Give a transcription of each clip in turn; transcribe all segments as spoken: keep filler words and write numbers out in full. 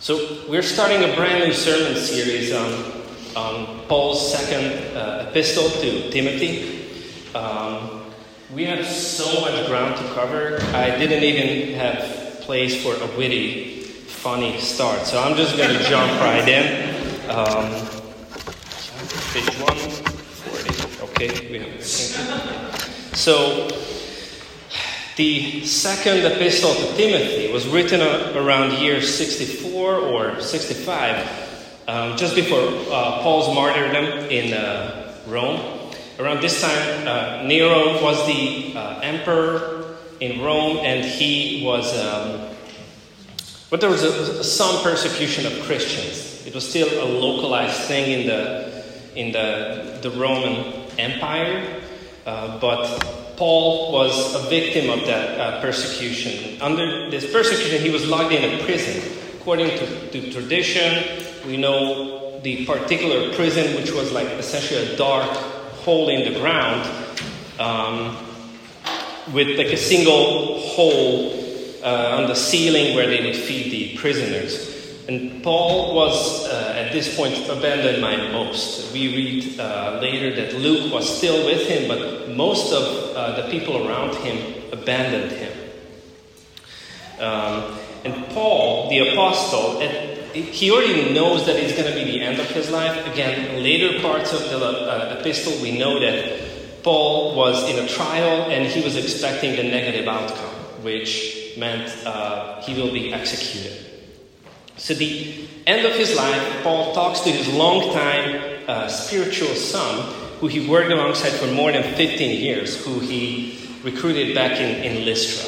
So we're starting a brand new sermon series on, on Paul's second uh, epistle to Timothy. Um, we have so much ground to cover. I didn't even have place for a witty, funny start. So I'm just going to jump right in. Um, page one forty. Okay, we have it. So the second epistle to Timothy was written around year sixty-four or sixty-five, um, just before uh, Paul's martyrdom in uh, Rome. Around this time, uh, Nero was the uh, emperor in Rome, and he was, um, but there was a, some persecution of Christians. It was still a localized thing in the in the the Roman Empire, uh, but Paul was a victim of that uh, persecution. Under this persecution, he was locked in a prison. According to, to tradition, we know the particular prison, which was like essentially a dark hole in the ground, um, with like a single hole uh, on the ceiling where they would feed the prisoners. And Paul was, uh, at this point, abandoned by most. We read uh, later that Luke was still with him, but most of uh, the people around him abandoned him. Um, and Paul, the apostle, it, it, he already knows that it's going to be the end of his life. Again, later parts of the uh, epistle, we know that Paul was in a trial and he was expecting a negative outcome, which meant uh, he will be executed. So the end of his life, Paul talks to his longtime uh, spiritual son, who he worked alongside for more than fifteen years, who he recruited back in, in Lystra.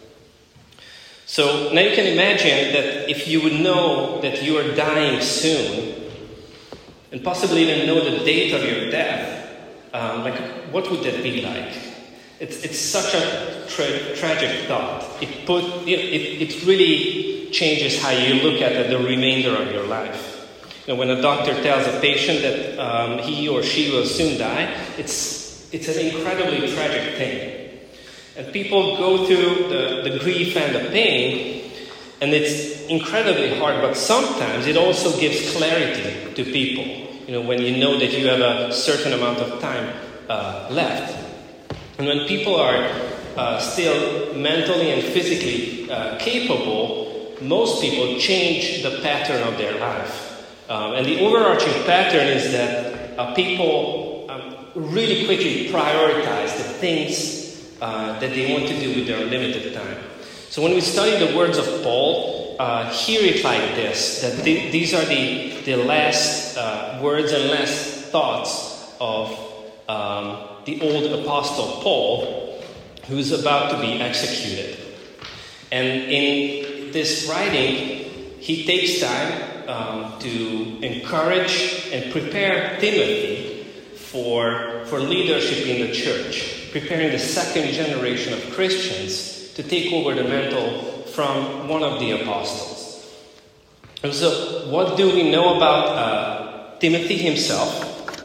So now you can imagine that if you would know that you are dying soon, and possibly even know the date of your death, um, like what would that be like? It's it's such a tra- tragic thought. It put it, it it really changes how you look at the remainder of your life. You know, when a doctor tells a patient that um, he or she will soon die, it's it's an incredibly tragic thing. And people go through the, the grief and the pain, and it's incredibly hard, but sometimes it also gives clarity to people. You know, when you know that you have a certain amount of time uh, left. And when people are uh, still mentally and physically uh, capable, most people change the pattern of their life. Um, and the overarching pattern is that uh, people um, really quickly prioritize the things uh, that they want to do with their limited time. So when we study the words of Paul, uh, hear it like this, that th- these are the, the last uh, words and last thoughts of um, the old apostle Paul, who's about to be executed. And in this writing, he takes time um, to encourage and prepare Timothy for, for leadership in the church, preparing the second generation of Christians to take over the mantle from one of the apostles. And so, what do we know about uh, Timothy himself?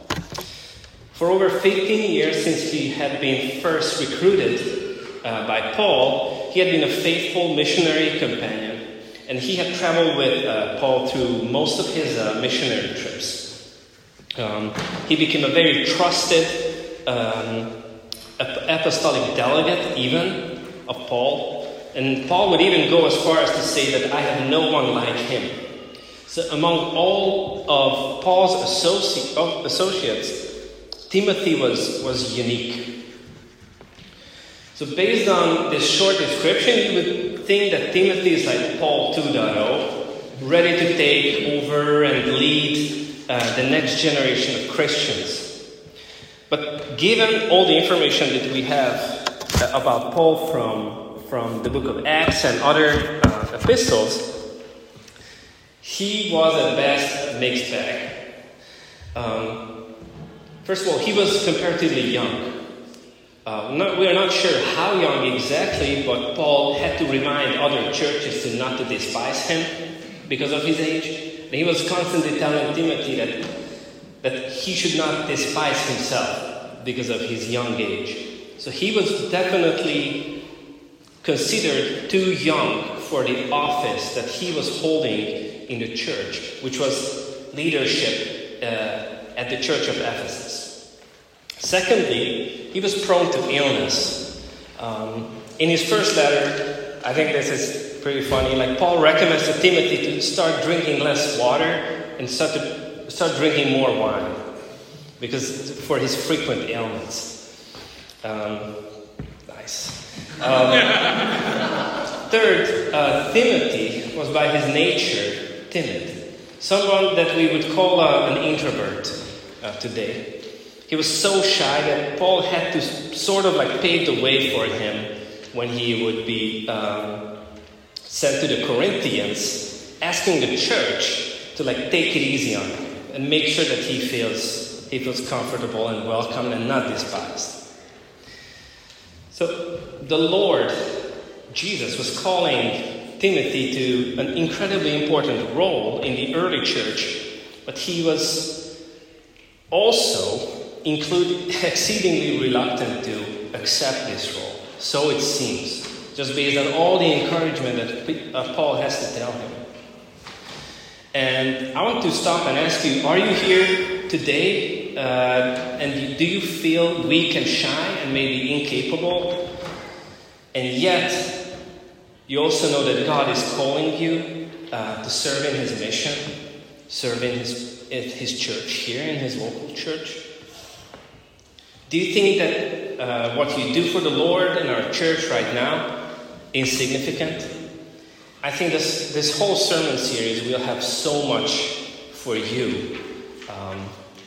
For over fifteen years since he had been first recruited uh, by Paul, he had been a faithful missionary companion, and he had traveled with uh, Paul through most of his uh, missionary trips. Um, he became a very trusted um, apostolic delegate, even, of Paul. And Paul would even go as far as to say that I have no one like him. So among all of Paul's associ- associates, Timothy was, was unique. So based on this short description, you would think that Timothy is like Paul two point oh, ready to take over and lead uh, the next generation of Christians. But given all the information that we have uh, about Paul from, from the book of Acts and other uh, epistles, he was at best a mixed bag. Um, first of all, he was comparatively young. Uh, not, we are not sure how young exactly, but Paul had to remind other churches to not to despise him because of his age. And he was constantly telling Timothy that, that he should not despise himself because of his young age. So he was definitely considered too young for the office that he was holding in the church, which was leadership uh, at the church of Ephesus. Secondly, he was prone to illness. Um, in his first letter, I think this is pretty funny, like Paul recommends to Timothy to start drinking less water and start to start drinking more wine, because for his frequent ailments. Um, nice. Um, third, uh, Timothy was by his nature timid, someone that we would call uh, an introvert uh, today. He was so shy that Paul had to sort of like pave the way for him when he would be um, sent to the Corinthians, asking the church to like take it easy on him and make sure that he feels he feels comfortable and welcome and not despised. So the Lord, Jesus, was calling Timothy to an incredibly important role in the early church, but he was also included, exceedingly reluctant to accept this role. So it seems, just based on all the encouragement that uh, Paul has to tell him. And I want to stop and ask you, are you here today uh, and do you feel weak and shy and maybe incapable? And yet, you also know that God is calling you uh, to serve in His mission, serve in His, in His church here, in His local church. Do you think that uh, what you do for the Lord in our church right now is insignificant? I think this, this whole sermon series will have so much for you. Um,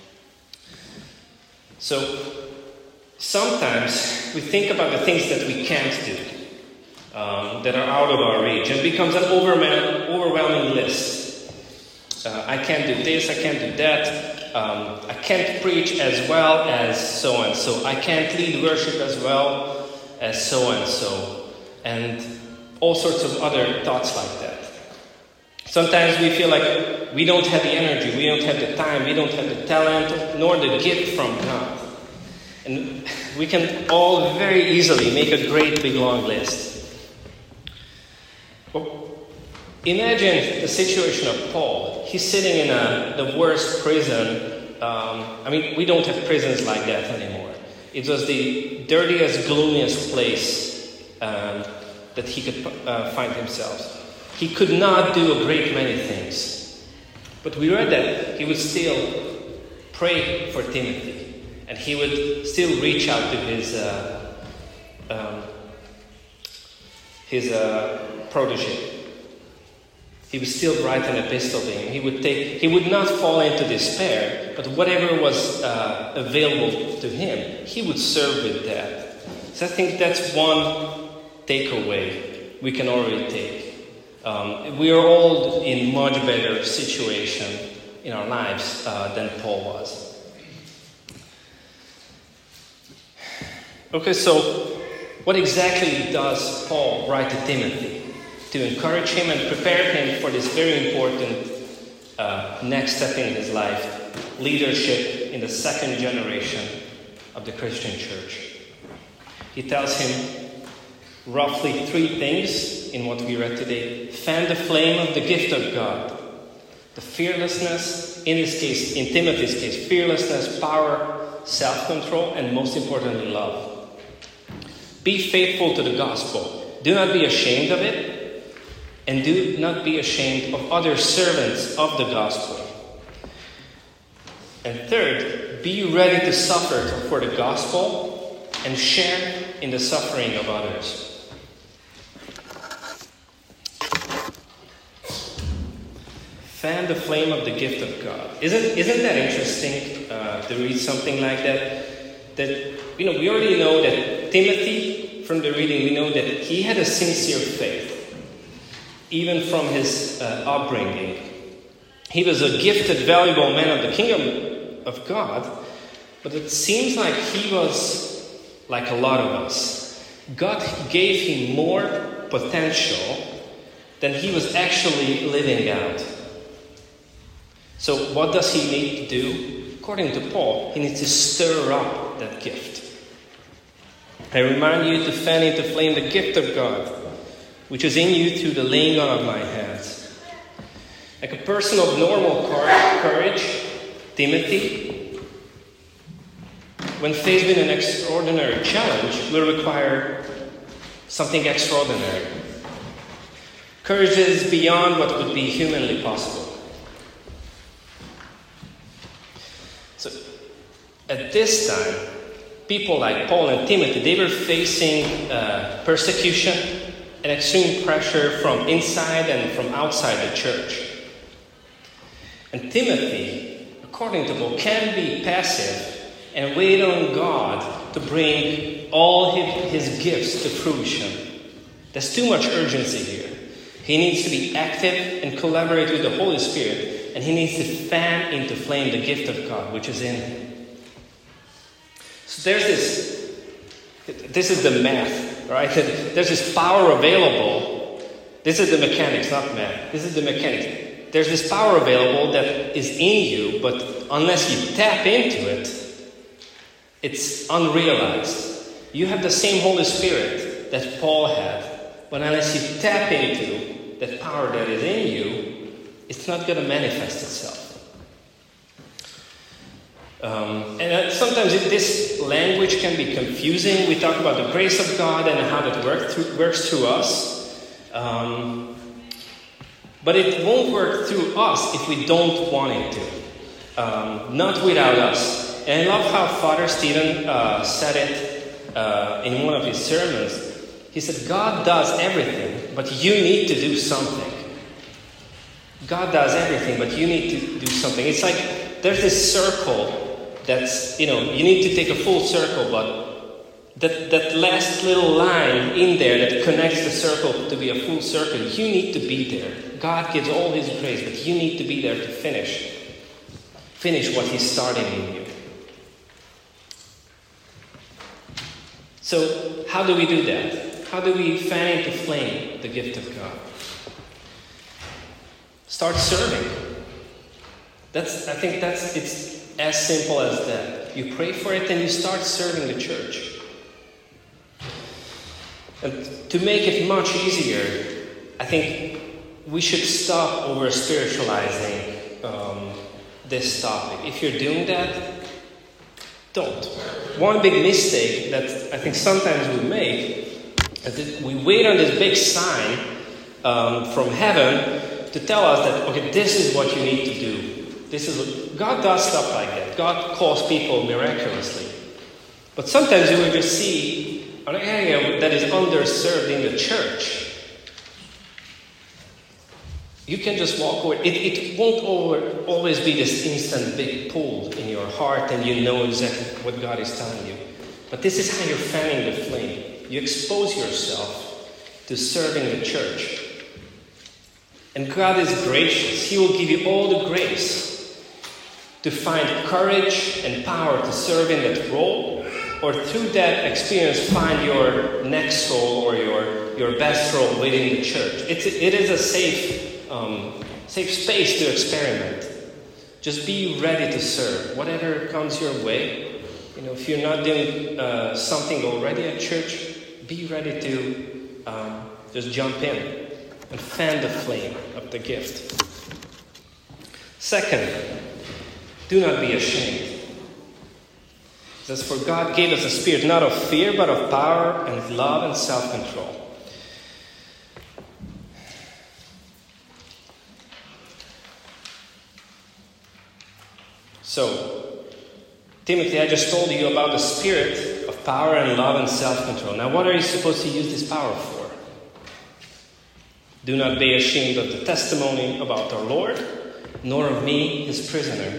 so sometimes we think about the things that we can't do, um, that are out of our reach, and it becomes an overwhelming, overwhelming list. Uh, I can't do this, I can't do that. Um, I can't preach as well as so-and-so. I can't lead worship as well as so-and-so. And all sorts of other thoughts like that. Sometimes we feel like we don't have the energy, we don't have the time, we don't have the talent, nor the gift from God. And we can all very easily make a great big long list. Well, imagine the situation of Paul. He's sitting in a, the worst prison. Um, I mean, we don't have prisons like that anymore. It was the dirtiest, gloomiest place um, that he could uh, find himself. He could not do a great many things. But we read that he would still pray for Timothy. And he would still reach out to his uh, um, his uh, protege. He would still write an epistle to him. He would take. He would not fall into despair, but whatever was uh, available to him, he would serve with that. So I think that's one takeaway we can already take. Um, we are all in much better situation in our lives uh, than Paul was. Okay, so what exactly does Paul write to Timothy? To encourage him and prepare him for this very important uh, next step in his life, leadership in the second generation of the Christian church. He tells him roughly three things in what we read today. Fan the flame of the gift of God. The fearlessness, in this case, in Timothy's case, fearlessness, power, self-control, and most importantly, love. Be faithful to the gospel. Do not be ashamed of it. And do not be ashamed of other servants of the gospel. And third, be ready to suffer for the gospel and share in the suffering of others. Fan the flame of the gift of God. Isn't, isn't that interesting uh, to read something like that? That, you know, we already know that Timothy, from the reading, we know that he had a sincere faith. Even from his uh, upbringing. He was a gifted, valuable man of the kingdom of God, but it seems like he was like a lot of us. God gave him more potential than he was actually living out. So what does he need to do? According to Paul, he needs to stir up that gift. I remind you to fan into flame the gift of God, which is in you through the laying on of my hands. Like a person of normal courage, Timothy, when faced with an extraordinary challenge, will require something extraordinary. Courage is beyond what would be humanly possible. So, at this time, people like Paul and Timothy, they were facing uh, persecution and extreme pressure from inside and from outside the church. And Timothy, according to Paul, can be passive and wait on God to bring all his, his gifts to fruition. There's too much urgency here. He needs to be active and collaborate with the Holy Spirit, and he needs to fan into flame the gift of God which is in him. So there's this, this is the math, right? There's this power available. This is the mechanics, not math. This is the mechanics. There's this power available that is in you, but unless you tap into it, it's unrealized. You have the same Holy Spirit that Paul had, but unless you tap into that power that is in you, it's not going to manifest itself. Um, and sometimes it, this language can be confusing. We talk about the grace of God and how that work through, works through us. Um, but it won't work through us if we don't want it to. Um, not without us. And I love how Father Stephen uh, said it uh, in one of his sermons. He said, God does everything, but you need to do something. God does everything, but you need to do something. It's like there's this circle that's, you know, you need to take a full circle, but that, that last little line in there that connects the circle to be a full circle, you need to be there. God gives all his grace, but you need to be there to finish. Finish what he's starting in you. So, how do we do that? How do we fan into flame the gift of God? Start serving. That's, I think that's, it's as simple as that. You pray for it and you start serving the church. And to make it much easier, I think we should stop over spiritualizing um, this topic. If you're doing that, don't. One big mistake that I think sometimes we make is that we wait on this big sign um, from heaven to tell us that, okay, this is what you need to do. This is what, God does stuff like that. God calls people miraculously. But sometimes you will just see an area that is underserved in the church. You can just walk away. It, it won't over, always be this instant big pull in your heart and you know exactly what God is telling you. But this is how you're fanning the flame. You expose yourself to serving the church. And God is gracious. He will give you all the grace to find courage and power to serve in that role, or through that experience find your next role or your, your best role within the church. It's, it is a safe, um, safe space to experiment. Just be ready to serve, whatever comes your way. You know, if you're not doing uh, something already at church, be ready to um, just jump in and fan the flame of the gift. Second, do not be ashamed. It says, for God gave us a spirit not of fear, but of power and love and self-control. So, Timothy, I just told you about the spirit of power and love and self-control. Now, what are you supposed to use this power for? Do not be ashamed of the testimony about our Lord, nor of me, his prisoner.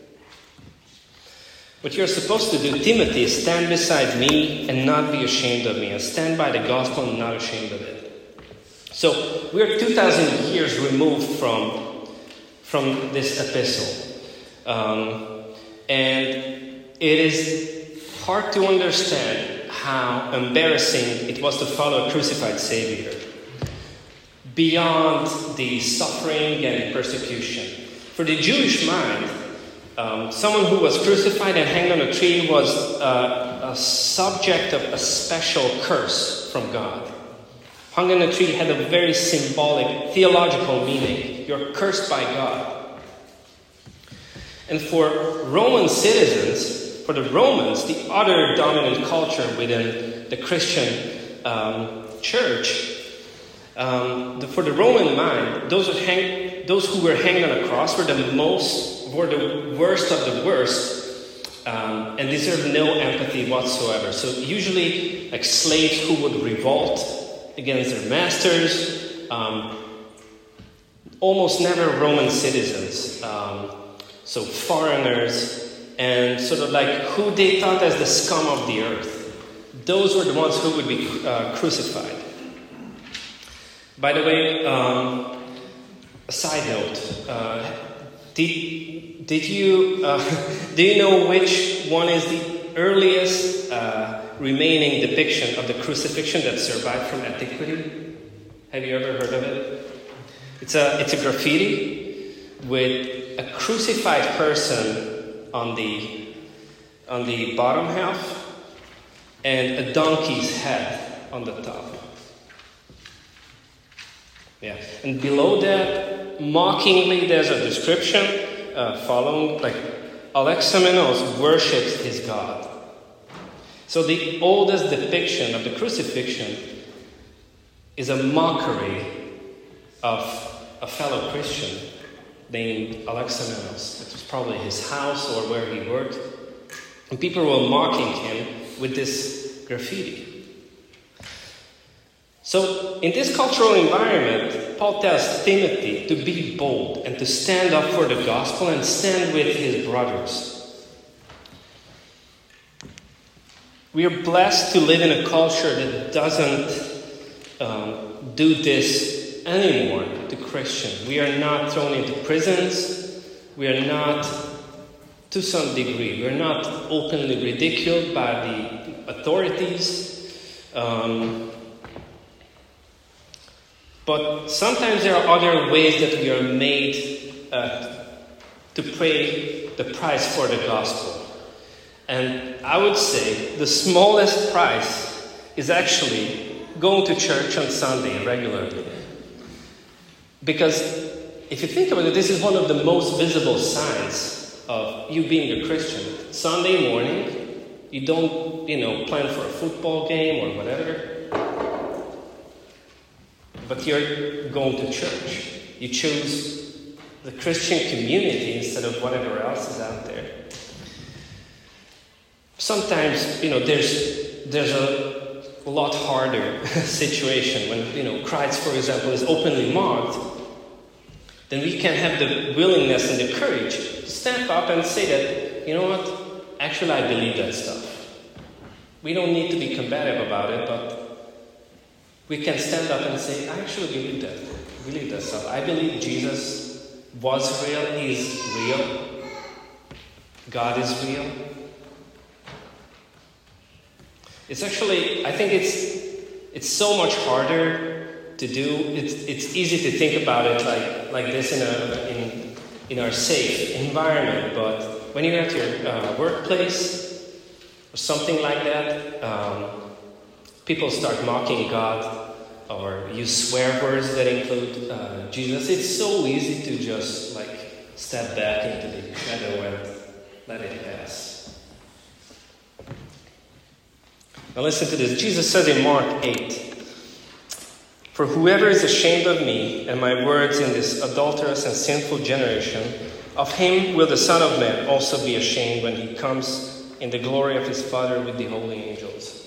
What you're supposed to do, Timothy, is stand beside me and not be ashamed of me, and stand by the gospel and not ashamed of it. So, we're two thousand years removed from, from this epistle. Um, and it is hard to understand how embarrassing it was to follow a crucified Savior. Beyond the suffering and persecution. For the Jewish mind, um, someone who was crucified and hanged on a tree was uh, a subject of a special curse from God. hung on a tree had a very symbolic, theological meaning. You're cursed by God. And for Roman citizens, for the Romans, the other dominant culture within the Christian um, church, um, the, for the Roman mind, those who, hang, those who were hanged on a cross were the most, were the worst of the worst, um, and deserved no empathy whatsoever. So usually, like slaves who would revolt against their masters, um, almost never Roman citizens, um, so foreigners, and sort of like who they thought as the scum of the earth. Those were the ones who would be uh, crucified. By the way, um, a side note, uh, did, did you, uh, do you know which one is the earliest uh, remaining depiction of the crucifixion that survived from antiquity? Have you ever heard of it? It's a, it's a graffiti with a crucified person on the, on the bottom half and a donkey's head on the top. Yeah, and below that, mockingly, there's a description uh, following, like, Alexamenos worships his God. So the oldest depiction of the crucifixion is a mockery of a fellow Christian named Alexamenos. It was probably his house or where he worked. And people were mocking him with this graffiti. So, in this cultural environment, Paul tells Timothy to be bold and to stand up for the gospel and stand with his brothers. We are blessed to live in a culture that doesn't um, do this anymore to Christians. We are not thrown into prisons. We are not, to some degree, we are not openly ridiculed by the authorities. Um, But sometimes there are other ways that we are made uh, to pay the price for the gospel. And I would say the smallest price is actually going to church on Sunday regularly. Because if you think about it, this is one of the most visible signs of you being a Christian. Sunday morning, you don't, you know, plan for a football game or whatever. But you're going to church. You choose the Christian community instead of whatever else is out there. Sometimes, you know, there's there's a lot harder situation when, you know, Christ, for example, is openly mocked. Then we can have the willingness and the courage to step up and say that, you know what, actually I believe that stuff. We don't need to be combative about it, but we can stand up and say, I actually believe that. I believe that stuff. I believe Jesus was real, is real. God is real. It's actually, I think it's it's so much harder to do. It's it's easy to think about it like like this in a in in our safe environment, but when you're at your uh, workplace or something like that, um, people start mocking God or use swear words that include uh, Jesus. It's so easy to just like step back into the shadow and let it pass. Now listen to this. Jesus says in Mark eight, "For whoever is ashamed of me and my words in this adulterous and sinful generation, of him will the Son of Man also be ashamed when he comes in the glory of his Father with the holy angels."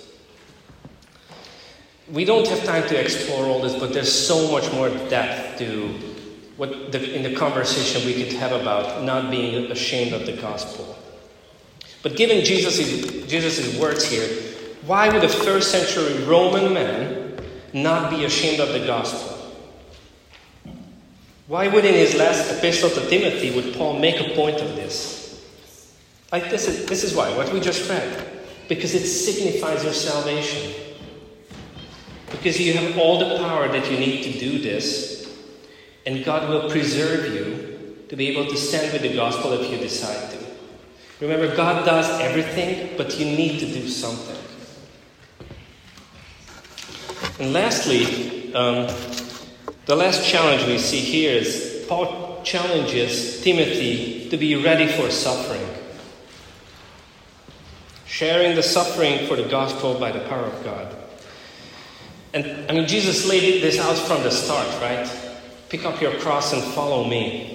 We don't have time to explore all this, but there's so much more depth to what the, in the conversation we could have about not being ashamed of the gospel. But given Jesus' Jesus's words here, why would a first century Roman man not be ashamed of the gospel? Why would in his last epistle to Timothy would Paul make a point of this? Like this is, this is why, what we just read. Because it signifies your salvation. Because you have all the power that you need to do this, and God will preserve you to be able to stand with the gospel if you decide to. Remember, God does everything, but you need to do something. And lastly, Um, the last challenge we see here is Paul challenges Timothy to be ready for suffering. Sharing the suffering for the gospel by the power of God. And I mean, Jesus laid this out from the start, right? Pick up your cross and follow me.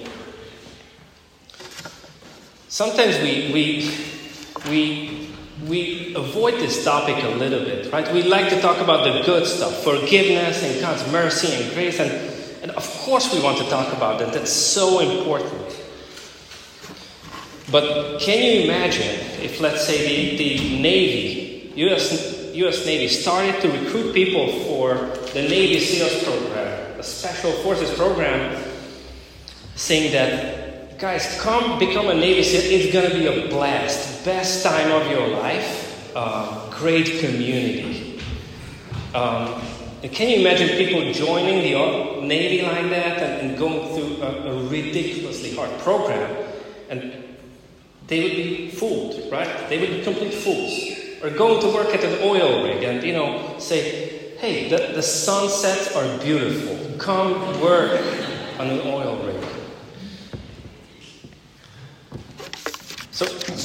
Sometimes we we we we avoid this topic a little bit, right? We like to talk about the good stuff, forgiveness and God's mercy and grace, and, and of course we want to talk about that. That's so important. But can you imagine if, let's say, the, the Navy, U S, U S Navy, started to recruit people for the Navy SEALs program, a Special Forces program, saying that, guys, come become a Navy SEAL, it's going to be a blast, best time of your life, uh, great community. Um, and can you imagine people joining the Navy like that and, and going through a, a ridiculously hard program? And they would be fooled, right? They would be complete fools. Or going to work at an oil rig and, you know, say, hey, the, the sunsets are beautiful. Come work on an oil rig. So,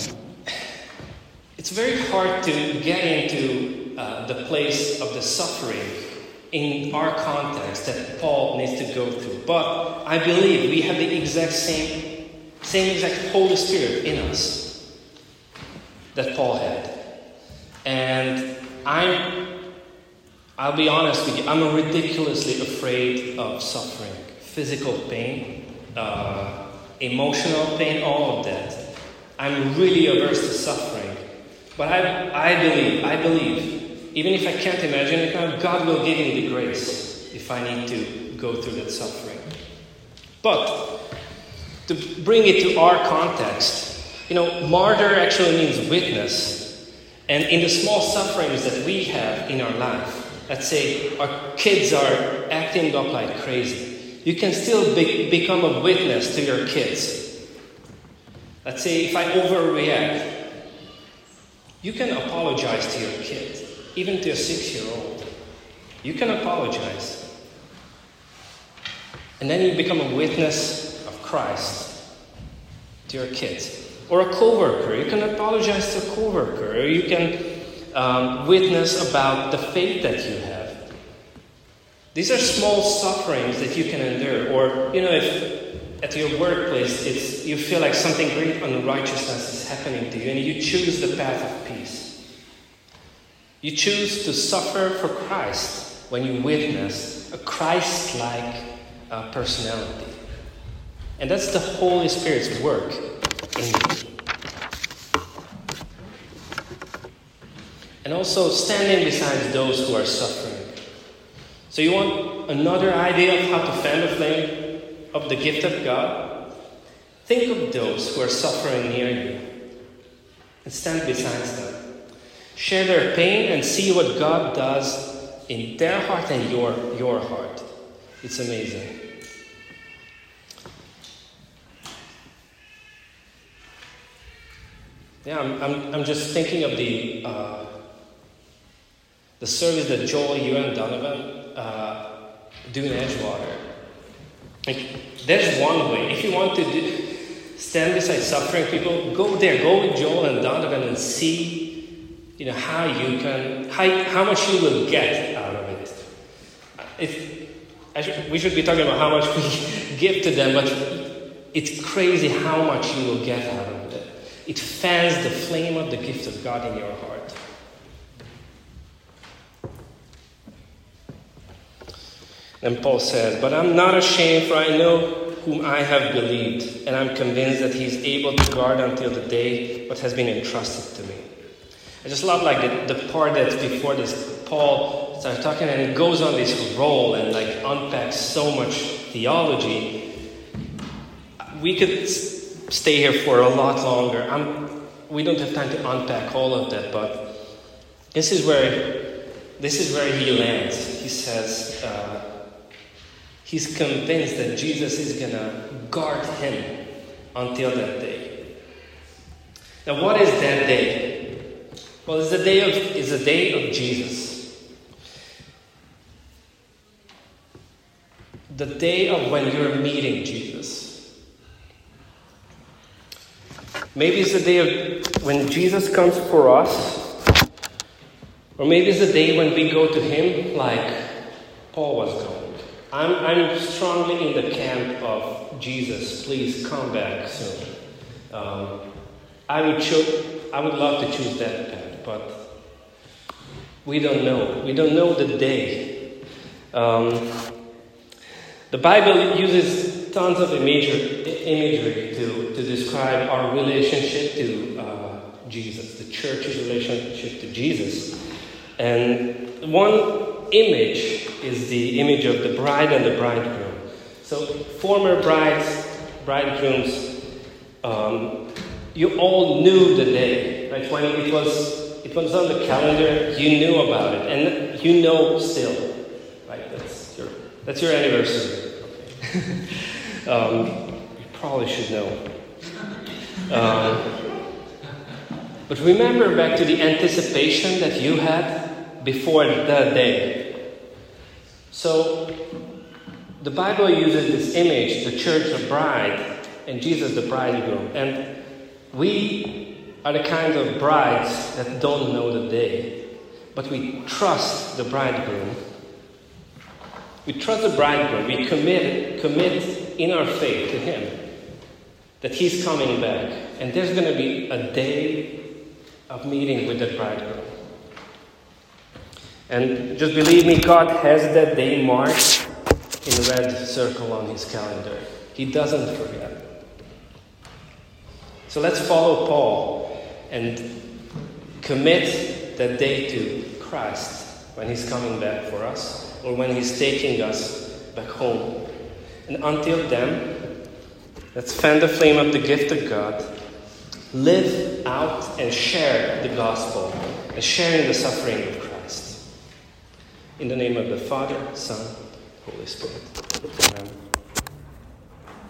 it's very hard to get into uh, the place of the suffering in our context that Paul needs to go through. But I believe we have the exact same Same exact Holy Spirit in us that Paul had. And I'm, I'll be honest with you, I'm ridiculously afraid of suffering. Physical pain, uh, emotional pain, all of that. I'm really averse to suffering. But I, I believe, I believe, even if I can't imagine it now, God will give me the grace if I need to go through that suffering. But to bring it to our context, you know, martyr actually means witness. And in the small sufferings that we have in our life, let's say our kids are acting up like crazy, you can still be, become a witness to your kids. Let's say if I overreact, you can apologize to your kid, even to a six-year-old. You can apologize. And then you become a witness Christ to your kids. Or a co-worker. You can apologize to a co-worker. Or you can um, witness about the faith that you have. These are small sufferings that you can endure. Or, you know, if at your workplace it's you feel like something great unrighteousness is happening to you and you choose the path of peace. You choose to suffer for Christ when you witness a Christ-like uh, personality. And that's the Holy Spirit's work in you. And also standing beside those who are suffering. So you want another idea of how to fan the flame of the gift of God? Think of those who are suffering near you. And stand beside them. Share their pain and see what God does in their heart and your, your heart. It's amazing. Yeah, I'm, I'm I'm just thinking of the uh, the service that Joel, you and Donovan uh, do in Edgewater. Like, there's one way. If you want to do, stand beside suffering people, go there. Go with Joel and Donovan and see, you know, how you can, how how much you will get out of it. If I should, we should be talking about how much we give to them, but it's crazy how much you will get out of it. It fans the flame of the gift of God in your heart. And Paul says, but I'm not ashamed, for I know whom I have believed, and I'm convinced that he's able to guard until the day what has been entrusted to me. I just love like the, the part that's before this. Paul starts talking and he goes on this roll and like unpacks so much theology. We could stay here for a lot longer. I'm, we don't have time to unpack all of that, but this is where this is where he lands. He says uh, he's convinced that Jesus is going to guard him until that day. Now, what is that day? Well, it's the day of it's the day of Jesus. the day of when you're meeting Jesus. Maybe it's the day of when Jesus comes for us. Or maybe it's the day when we go to him like Paul was going. I'm, I'm strongly in the camp of Jesus, please come back soon. Um, I would cho- I would love to choose that path, but we don't know. We don't know the day. Um, the Bible uses tons of imagery, imagery to, to describe our relationship to uh, Jesus, the church's relationship to Jesus. And one image is the image of the bride and the bridegroom. So former brides, bridegrooms, um, you all knew the day, right? When it was it was on the calendar, you knew about it, and you know still, right? That's your that's your anniversary. Okay. um, you probably should know. Um, but remember back to the anticipation that you had before the day. So the Bible uses this image, the church the bride, and Jesus the bridegroom. And we are the kind of brides that don't know the day, but we trust the bridegroom. We trust the bridegroom. We commit, commit in our faith to him that he's coming back. And there's going to be a day of meeting with the bridegroom. And just believe me, God has that day marked in a red circle on his calendar. He doesn't forget. So let's follow Paul and commit that day to Christ when he's coming back for us or when he's taking us back home. And until then, let's fan the flame of the gift of God, live out and share the gospel and share in the suffering of Christ. In the name of the Father, Son, Holy Spirit. Amen.